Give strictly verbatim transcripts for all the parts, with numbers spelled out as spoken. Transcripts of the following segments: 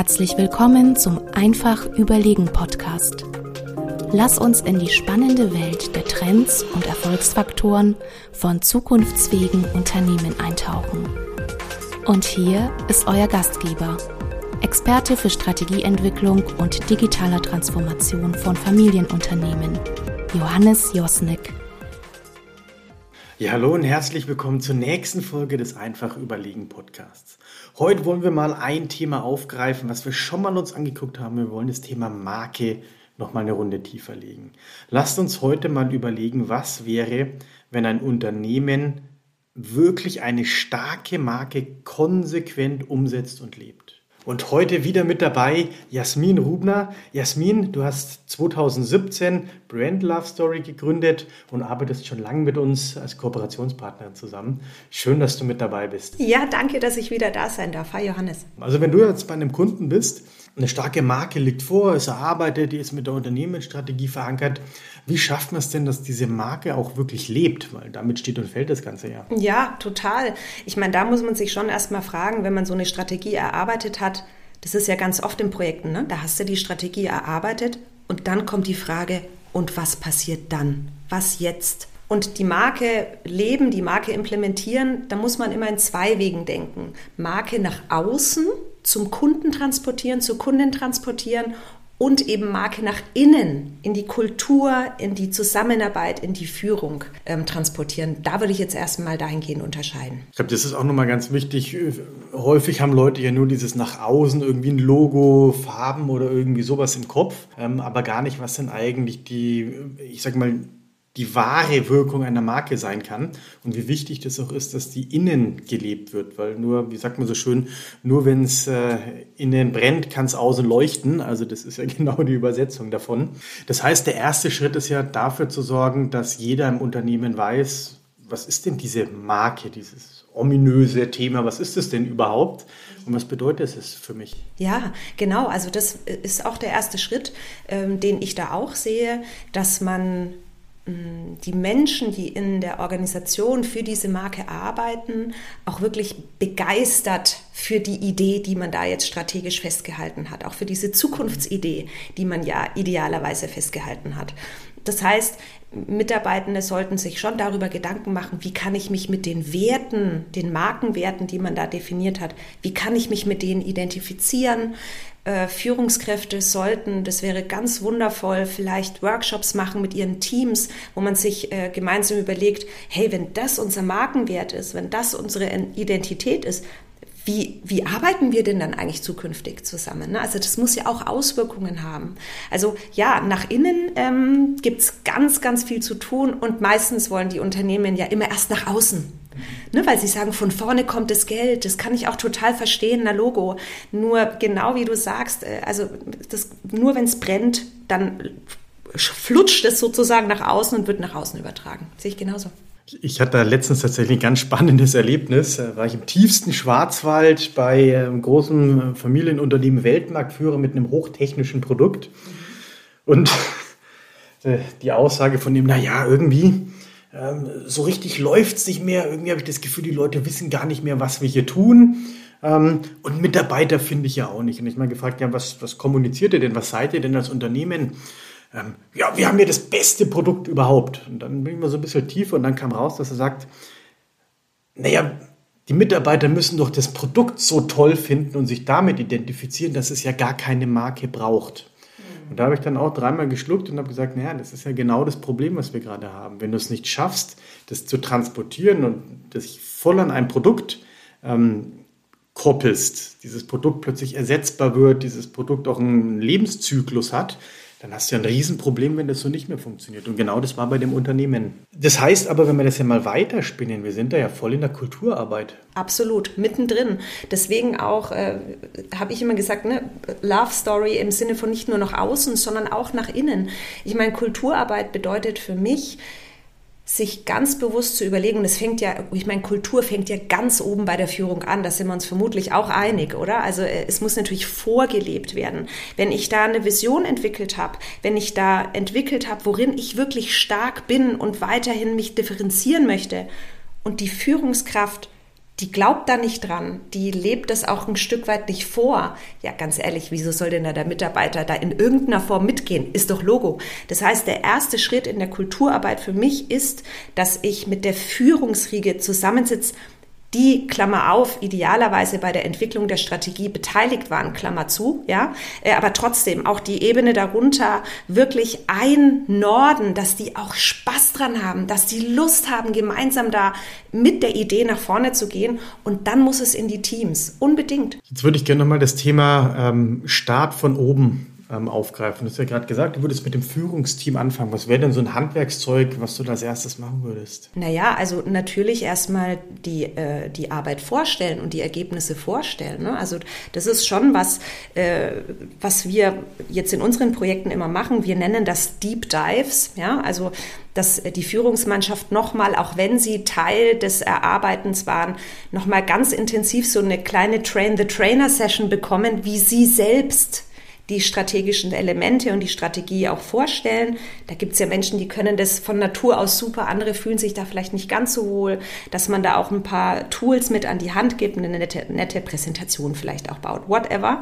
Herzlich willkommen zum Einfach Überlegen Podcast. Lass uns in die spannende Welt der Trends und Erfolgsfaktoren von zukunftsfähigen Unternehmen eintauchen. Und hier ist euer Gastgeber, Experte für Strategieentwicklung und digitaler Transformation von Familienunternehmen, Johannes Josnick. Ja, hallo und herzlich willkommen zur nächsten Folge des Einfach Überlegen Podcasts. Heute wollen wir mal ein Thema aufgreifen, was wir schon mal uns angeguckt haben. Wir wollen das Thema Marke noch mal eine Runde tiefer legen. Lasst uns heute mal überlegen, was wäre, wenn ein Unternehmen wirklich eine starke Marke konsequent umsetzt und lebt. Und heute wieder mit dabei Jasmin Rubner. Jasmin, du hast zweitausendsiebzehn Brand Love Story gegründet und arbeitest schon lange mit uns als Kooperationspartnerin zusammen. Schön, dass du mit dabei bist. Ja, danke, dass ich wieder da sein darf. Hi Johannes. Also wenn du jetzt bei einem Kunden bist, eine starke Marke liegt vor, ist erarbeitet, die ist mit der Unternehmensstrategie verankert. Wie schafft man es denn, dass diese Marke auch wirklich lebt? Weil damit steht und fällt das Ganze ja. Ja, total. Ich meine, da muss man sich schon erstmal fragen, wenn man so eine Strategie erarbeitet hat, das ist ja ganz oft in Projekten, ne? Da hast du die Strategie erarbeitet und dann kommt die Frage, und was passiert dann? Was jetzt? Und die Marke leben, die Marke implementieren, da muss man immer in zwei Wegen denken. Marke nach außen, zum Kunden transportieren, zur Kundin transportieren und eben Marke nach innen, in die Kultur, in die Zusammenarbeit, in die Führung ähm, transportieren. Da würde ich jetzt erstmal dahingehend unterscheiden. Ich glaube, das ist auch nochmal ganz wichtig. Häufig haben Leute ja nur dieses nach außen, irgendwie ein Logo, Farben oder irgendwie sowas im Kopf, ähm, aber gar nicht, was denn eigentlich die, ich sag mal, die wahre Wirkung einer Marke sein kann und wie wichtig das auch ist, dass die innen gelebt wird, weil nur, wie sagt man so schön, nur wenn es äh, innen brennt, kann es außen leuchten, also das ist ja genau die Übersetzung davon. Das heißt, der erste Schritt ist ja dafür zu sorgen, dass jeder im Unternehmen weiß, was ist denn diese Marke, dieses ominöse Thema, was ist es denn überhaupt und was bedeutet es für mich? Ja, genau, also das ist auch der erste Schritt, ähm, den ich da auch sehe, dass man die Menschen, die in der Organisation für diese Marke arbeiten, auch wirklich begeistert für die Idee, die man da jetzt strategisch festgehalten hat, auch für diese Zukunftsidee, die man ja idealerweise festgehalten hat. Das heißt, Mitarbeitende sollten sich schon darüber Gedanken machen, wie kann ich mich mit den Werten, den Markenwerten, die man da definiert hat, wie kann ich mich mit denen identifizieren? Führungskräfte sollten, das wäre ganz wundervoll, vielleicht Workshops machen mit ihren Teams, wo man sich äh, gemeinsam überlegt, hey, wenn das unser Markenwert ist, wenn das unsere Identität ist, wie, wie arbeiten wir denn dann eigentlich zukünftig zusammen? Ne? Also das muss ja auch Auswirkungen haben. Also ja, nach innen ähm, gibt es ganz, ganz viel zu tun und meistens wollen die Unternehmen ja immer erst nach außen. Ne, weil sie sagen, von vorne kommt das Geld, das kann ich auch total verstehen, na Logo. Nur genau wie du sagst, also das, nur wenn es brennt, dann flutscht es sozusagen nach außen und wird nach außen übertragen. Sehe ich genauso. Ich hatte letztens tatsächlich ein ganz spannendes Erlebnis. Da war ich im tiefsten Schwarzwald bei einem großen Familienunternehmen, Weltmarktführer mit einem hochtechnischen Produkt. Und die Aussage von ihm, naja, irgendwie so richtig läuft es nicht mehr. Irgendwie habe ich das Gefühl, die Leute wissen gar nicht mehr, was wir hier tun. Und Mitarbeiter finde ich ja auch nicht. Und ich habe mal gefragt, ja, was, was kommuniziert ihr denn? Was seid ihr denn als Unternehmen? Ja, wir haben ja das beste Produkt überhaupt. Und dann bin ich mal so ein bisschen tiefer und dann kam raus, dass er sagt, naja, die Mitarbeiter müssen doch das Produkt so toll finden und sich damit identifizieren, dass es ja gar keine Marke braucht. Und da habe ich dann auch dreimal geschluckt und habe gesagt, naja, das ist ja genau das Problem, was wir gerade haben. Wenn du es nicht schaffst, das zu transportieren und das voll an ein Produkt ähm, koppelst, dieses Produkt plötzlich ersetzbar wird, dieses Produkt auch einen Lebenszyklus hat, dann hast du ja ein Riesenproblem, wenn das so nicht mehr funktioniert. Und genau das war bei dem Unternehmen. Das heißt aber, wenn wir das ja mal weiterspinnen, wir sind da ja voll in der Kulturarbeit. Absolut, mittendrin. Deswegen auch, äh, habe ich immer gesagt, ne, Love Story im Sinne von nicht nur nach außen, sondern auch nach innen. Ich meine, Kulturarbeit bedeutet für mich, sich ganz bewusst zu überlegen, und es fängt ja, ich meine, Kultur fängt ja ganz oben bei der Führung an, da sind wir uns vermutlich auch einig, oder? Also es muss natürlich vorgelebt werden. Wenn ich da eine Vision entwickelt habe, wenn ich da entwickelt habe, worin ich wirklich stark bin und weiterhin mich differenzieren möchte und die Führungskraft die glaubt da nicht dran, die lebt das auch ein Stück weit nicht vor. Ja, ganz ehrlich, wieso soll denn da der Mitarbeiter da in irgendeiner Form mitgehen? Ist doch Logo. Das heißt, der erste Schritt in der Kulturarbeit für mich ist, dass ich mit der Führungsriege zusammensitze, die, Klammer auf, idealerweise bei der Entwicklung der Strategie beteiligt waren, Klammer zu, ja, aber trotzdem auch die Ebene darunter wirklich einnorden, dass die auch Spaß dran haben, dass die Lust haben, gemeinsam da mit der Idee nach vorne zu gehen, und dann muss es in die Teams, unbedingt. Jetzt würde ich gerne nochmal das Thema ähm, Start von oben ähm, aufgreifen. Du hast ja gerade gesagt, du würdest mit dem Führungsteam anfangen. Was wäre denn so ein Handwerkszeug, was du da als erstes machen würdest? Naja, also natürlich erstmal die, äh, die Arbeit vorstellen und die Ergebnisse vorstellen. Ne? Also das ist schon was, äh, was wir jetzt in unseren Projekten immer machen. Wir nennen das Deep Dives. Ja? Also dass die Führungsmannschaft nochmal, auch wenn sie Teil des Erarbeitens waren, nochmal ganz intensiv so eine kleine Train-the-Trainer-Session bekommen, wie sie selbst die strategischen Elemente und die Strategie auch vorstellen. Da gibt es ja Menschen, die können das von Natur aus super, andere fühlen sich da vielleicht nicht ganz so wohl, dass man da auch ein paar Tools mit an die Hand gibt, eine nette, nette Präsentation vielleicht auch baut, whatever.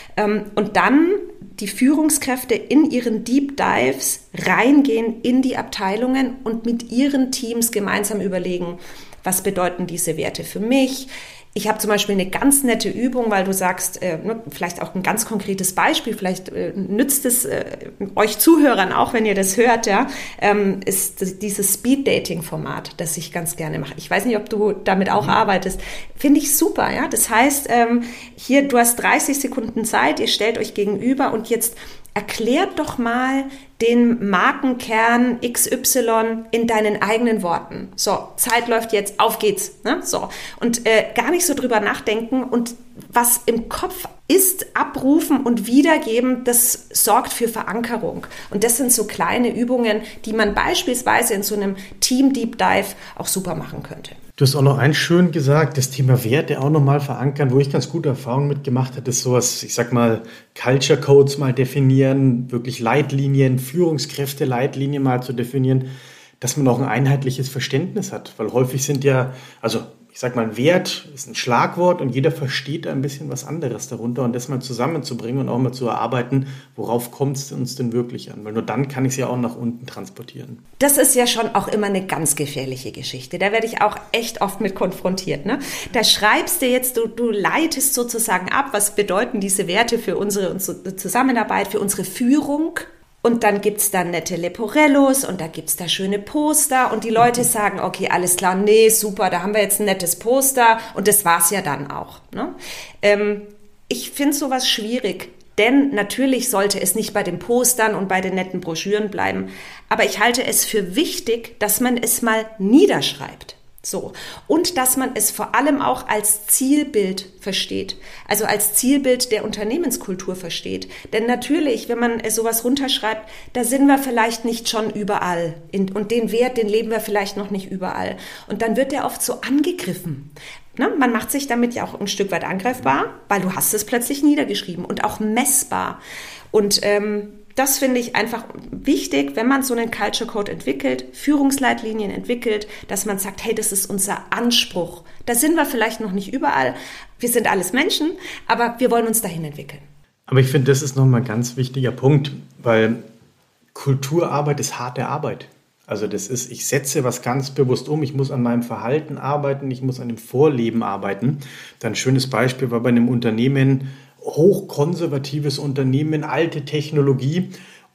Und dann die Führungskräfte in ihren Deep Dives reingehen in die Abteilungen und mit ihren Teams gemeinsam überlegen, was bedeuten diese Werte für mich. Ich habe zum Beispiel eine ganz nette Übung, weil du sagst, äh, vielleicht auch ein ganz konkretes Beispiel, vielleicht äh, nützt es äh, euch Zuhörern auch, wenn ihr das hört, ja, ähm, ist dieses Speed-Dating-Format, das ich ganz gerne mache. Ich weiß nicht, ob du damit auch mhm. arbeitest. Finde ich super, ja. Das heißt, ähm, hier, du hast dreißig Sekunden Zeit, ihr stellt euch gegenüber und jetzt erklärt doch mal den Markenkern X Y in deinen eigenen Worten. So, Zeit läuft jetzt, auf geht's. Ne? So. Und äh, gar nicht so drüber nachdenken und was im Kopf ist, abrufen und wiedergeben, das sorgt für Verankerung. Und das sind so kleine Übungen, die man beispielsweise in so einem Team Deep Dive auch super machen könnte. Du hast auch noch eins schön gesagt, das Thema Werte auch nochmal verankern, wo ich ganz gute Erfahrungen mitgemacht habe, ist sowas, ich sag mal, Culture Codes mal definieren, wirklich Leitlinien, Führungskräfte-Leitlinien mal zu definieren, dass man auch ein einheitliches Verständnis hat. Weil häufig sind ja, also ich sag mal, ein Wert ist ein Schlagwort und jeder versteht ein bisschen was anderes darunter, und das mal zusammenzubringen und auch mal zu erarbeiten, worauf kommt es uns denn wirklich an? Weil nur dann kann ich es ja auch nach unten transportieren. Das ist ja schon auch immer eine ganz gefährliche Geschichte. Da werde ich auch echt oft mit konfrontiert. Ne? Da schreibst du jetzt, du, du leitest sozusagen ab, was bedeuten diese Werte für unsere Zusammenarbeit, für unsere Führung. Und dann gibt's da nette Leporellos und da gibt's da schöne Poster und die Leute sagen, okay, alles klar, nee, super, da haben wir jetzt ein nettes Poster und das war's ja dann auch. Ne? Ähm, ich finde sowas schwierig, denn natürlich sollte es nicht bei den Postern und bei den netten Broschüren bleiben, aber ich halte es für wichtig, dass man es mal niederschreibt. So. Und dass man es vor allem auch als Zielbild versteht, also als Zielbild der Unternehmenskultur versteht. Denn natürlich, wenn man sowas runterschreibt, da sind wir vielleicht nicht schon überall. Und den Wert, den leben wir vielleicht noch nicht überall. Und dann wird der oft so angegriffen. Ne? Man macht sich damit ja auch ein Stück weit angreifbar, weil du hast es plötzlich niedergeschrieben und auch messbar. Und ähm, das finde ich einfach wichtig, wenn man so einen Culture Code entwickelt, Führungsleitlinien entwickelt, dass man sagt, hey, das ist unser Anspruch. Da sind wir vielleicht noch nicht überall. Wir sind alles Menschen, aber wir wollen uns dahin entwickeln. Aber ich finde, das ist nochmal ein ganz wichtiger Punkt, weil Kulturarbeit ist harte Arbeit. Also das ist, ich setze was ganz bewusst um, ich muss an meinem Verhalten arbeiten, ich muss an dem Vorleben arbeiten. Dann ein schönes Beispiel war bei einem Unternehmen, hochkonservatives Unternehmen, alte Technologie,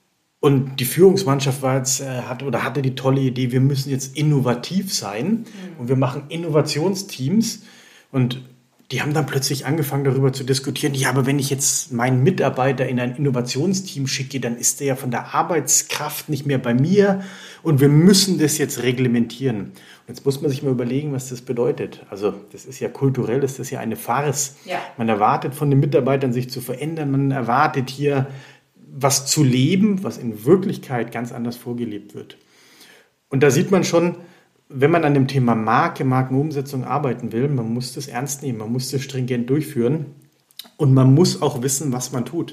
und die Führungsmannschaft war jetzt, äh, hat, oder hatte die tolle Idee, wir müssen jetzt innovativ sein, mhm. und wir machen Innovationsteams, und die haben dann plötzlich angefangen darüber zu diskutieren, ja, aber wenn ich jetzt meinen Mitarbeiter in ein Innovationsteam schicke, dann ist der ja von der Arbeitskraft nicht mehr bei mir und wir müssen das jetzt reglementieren. Und jetzt muss man sich mal überlegen, was das bedeutet. Also das ist ja kulturell, das ist ja eine Farce. Ja. Man erwartet von den Mitarbeitern, sich zu verändern, man erwartet hier was zu leben, was in Wirklichkeit ganz anders vorgelebt wird. Und da sieht man schon, wenn man an dem Thema Marke, Markenumsetzung arbeiten will, man muss das ernst nehmen, man muss das stringent durchführen und man muss auch wissen, was man tut.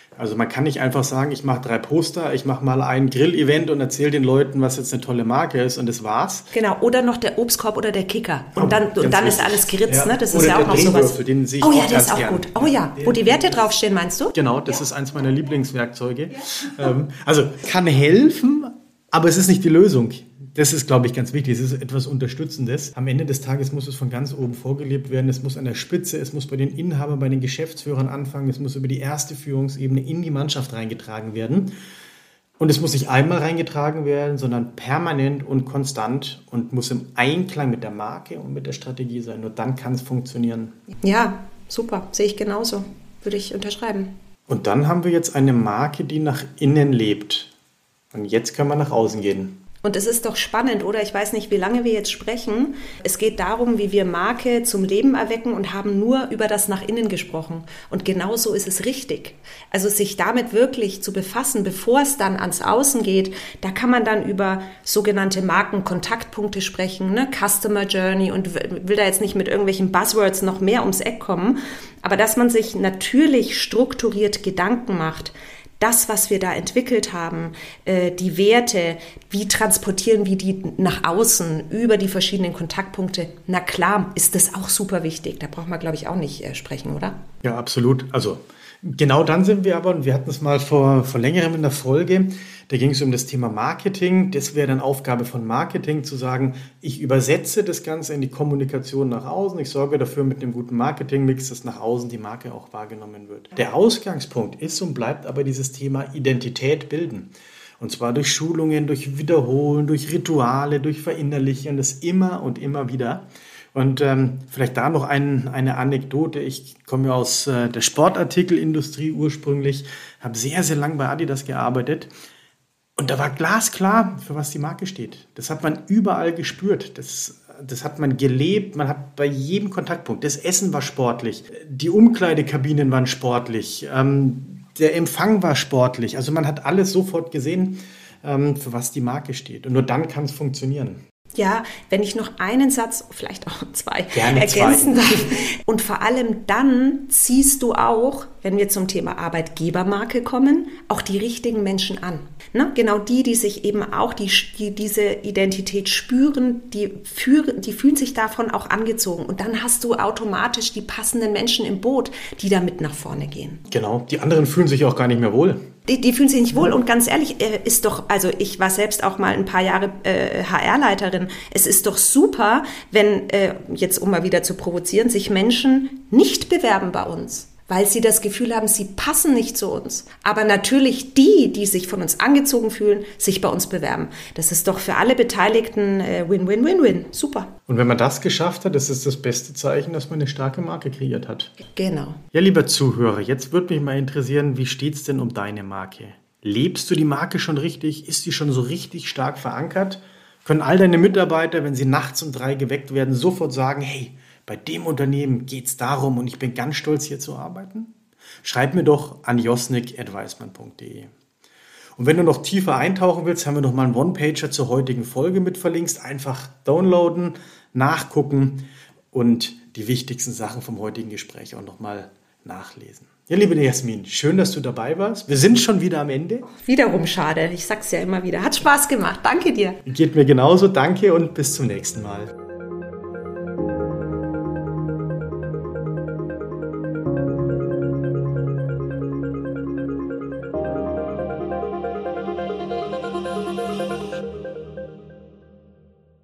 Also man kann nicht einfach sagen, ich mache drei Poster, ich mache mal ein Grill-Event und erzähle den Leuten, was jetzt eine tolle Marke ist und das war's. Genau, oder noch der Obstkorb oder der Kicker. Und dann, und dann ist alles geritzt, ja. ne? Das oder ist ja auch noch sowas. Den sehe ich oh ja, auch der ist auch gern. gut. Oh ja, wo die Werte draufstehen, meinst du? Genau, das ja. ist eins meiner Lieblingswerkzeuge. Ja. Ähm, also kann helfen, aber es ist nicht die Lösung. Das ist, glaube ich, ganz wichtig. Es ist etwas Unterstützendes. Am Ende des Tages muss es von ganz oben vorgelebt werden. Es muss an der Spitze, es muss bei den Inhabern, bei den Geschäftsführern anfangen. Es muss über die erste Führungsebene in die Mannschaft reingetragen werden. Und es muss nicht einmal reingetragen werden, sondern permanent und konstant und muss im Einklang mit der Marke und mit der Strategie sein. Nur dann kann es funktionieren. Ja, super. Sehe ich genauso. Würde ich unterschreiben. Und dann haben wir jetzt eine Marke, die nach innen lebt. Und jetzt können wir nach außen gehen. Und es ist doch spannend, oder? Ich weiß nicht, wie lange wir jetzt sprechen. Es geht darum, wie wir Marke zum Leben erwecken und haben nur über das nach innen gesprochen. Und genau so ist es richtig. Also sich damit wirklich zu befassen, bevor es dann ans Außen geht, da kann man dann über sogenannte Markenkontaktpunkte sprechen, ne? Customer Journey, und will da jetzt nicht mit irgendwelchen Buzzwords noch mehr ums Eck kommen. Aber dass man sich natürlich strukturiert Gedanken macht, das, was wir da entwickelt haben, die Werte, wie transportieren wir die nach außen über die verschiedenen Kontaktpunkte? Na klar, ist das auch super wichtig. Da braucht man, glaube ich, auch nicht sprechen, oder? Ja, absolut. Also genau dann sind wir aber, und wir hatten es mal vor, vor längerem in der Folge, da ging es um das Thema Marketing. Das wäre dann Aufgabe von Marketing, zu sagen, ich übersetze das Ganze in die Kommunikation nach außen. Ich sorge dafür mit einem guten Marketingmix, dass nach außen die Marke auch wahrgenommen wird. Der Ausgangspunkt ist und bleibt aber dieses Thema Identität bilden. Und zwar durch Schulungen, durch Wiederholen, durch Rituale, durch Verinnerlichen, das immer und immer wieder. Und ähm, vielleicht da noch ein, eine Anekdote. Ich komme ja aus äh, der Sportartikelindustrie ursprünglich, habe sehr, sehr lang bei Adidas gearbeitet. Und da war glasklar, für was die Marke steht. Das hat man überall gespürt. Das, das hat man gelebt. Man hat bei jedem Kontaktpunkt. Das Essen war sportlich. Die Umkleidekabinen waren sportlich. Ähm, der Empfang war sportlich. Also man hat alles sofort gesehen, ähm, für was die Marke steht. Und nur dann kann es funktionieren. Ja, wenn ich noch einen Satz, vielleicht auch zwei, Gerne ergänzen zwei. darf. Und vor allem dann ziehst du auch, wenn wir zum Thema Arbeitgebermarke kommen, auch die richtigen Menschen an. Ne? Genau die, die sich eben auch die, die diese Identität spüren, die, führen, die fühlen sich davon auch angezogen. Und dann hast du automatisch die passenden Menschen im Boot, die da mit nach vorne gehen. Genau, die anderen fühlen sich auch gar nicht mehr wohl. Die, die fühlen sich nicht wohl, und ganz ehrlich, äh, ist doch, also ich war selbst auch mal ein paar Jahre äh, H R-Leiterin. Es ist doch super, wenn, äh, jetzt um mal wieder zu provozieren, sich Menschen nicht bewerben bei uns, weil sie das Gefühl haben, sie passen nicht zu uns. Aber natürlich die, die sich von uns angezogen fühlen, sich bei uns bewerben. Das ist doch für alle Beteiligten äh, Win-Win-Win-Win. Super. Und wenn man das geschafft hat, das ist das beste Zeichen, dass man eine starke Marke kreiert hat. Genau. Ja, lieber Zuhörer, jetzt würde mich mal interessieren, wie steht's denn um deine Marke? Lebst du die Marke schon richtig? Ist die schon so richtig stark verankert? Können all deine Mitarbeiter, wenn sie nachts um drei geweckt werden, sofort sagen, hey, bei dem Unternehmen geht es darum und ich bin ganz stolz, hier zu arbeiten? Schreib mir doch an josnik at weismann punkt de. Und wenn du noch tiefer eintauchen willst, haben wir noch mal einen One-Pager zur heutigen Folge mit verlinkt. Einfach downloaden, nachgucken und die wichtigsten Sachen vom heutigen Gespräch auch noch mal nachlesen. Ja, liebe Jasmin, schön, dass du dabei warst. Wir sind schon wieder am Ende. Wiederum schade, ich sag's ja immer wieder. Hat Spaß gemacht, danke dir. Geht mir genauso, danke und bis zum nächsten Mal.